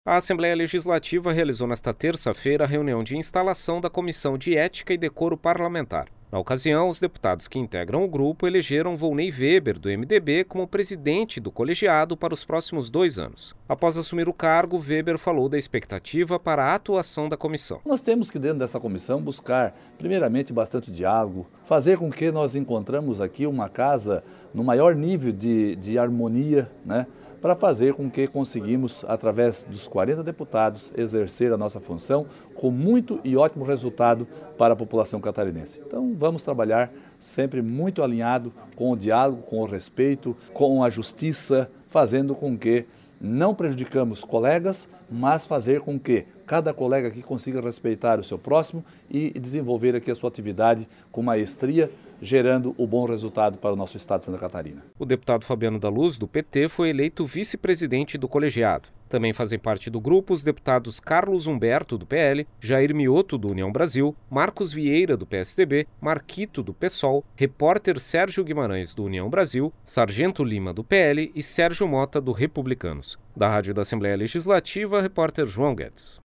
A Assembleia Legislativa realizou nesta terça-feira a reunião de instalação da Comissão de Ética e Decoro Parlamentar. Na ocasião, os deputados que integram o grupo elegeram Volney Weber, do MDB, como presidente do colegiado para os próximos 2 anos. Após assumir o cargo, Weber falou da expectativa para a atuação da comissão. Nós temos que, dentro dessa comissão, buscar, primeiramente, bastante diálogo, fazer com que nós encontramos aqui uma casa no maior nível de harmonia, para fazer com que conseguimos, através dos 40 deputados, exercer a nossa função com muito e ótimo resultado para a população catarinense. Então vamos trabalhar sempre muito alinhado com o diálogo, com o respeito, com a justiça, fazendo com que não prejudicamos colegas, mas fazer com que cada colega aqui consiga respeitar o seu próximo e desenvolver aqui a sua atividade com maestria, gerando o bom resultado para o nosso estado de Santa Catarina. O deputado Fabiano da Luz, do PT, foi eleito vice-presidente do colegiado. Também fazem parte do grupo os deputados Carlos Humberto, do PL, Jair Mioto, do União Brasil, Marcos Vieira, do PSDB, Marquito, do PSOL, repórter Sérgio Guimarães, do União Brasil, Sargento Lima, do PL e Sérgio Mota, do Republicanos. Da Rádio da Assembleia Legislativa, repórter João Guedes.